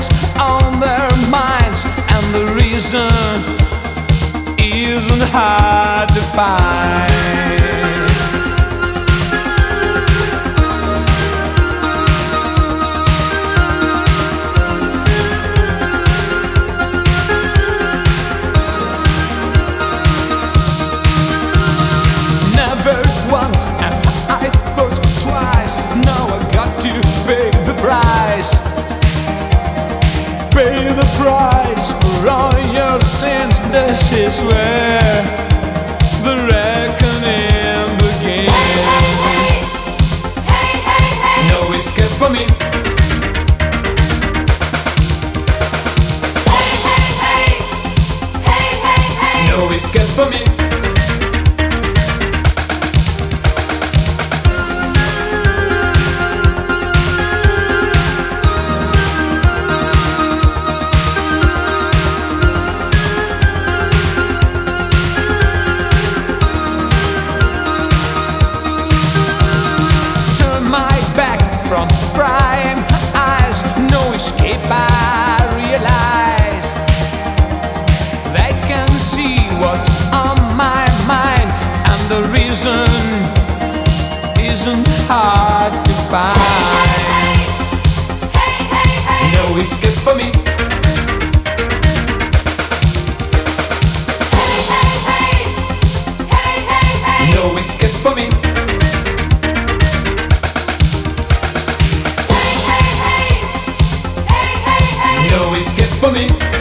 what's on their minds, and the reason isn't hard to find. Never once have I thought twice. Now I got to pay the price. Pay the price for all your sins. This is where the reckoning begins. No escape for me. No escape for me. From prying eyes, no escape I realize. They can see what's on my mind, and the reason isn't hard to find. No escape for me. No escape for me. No escape for me.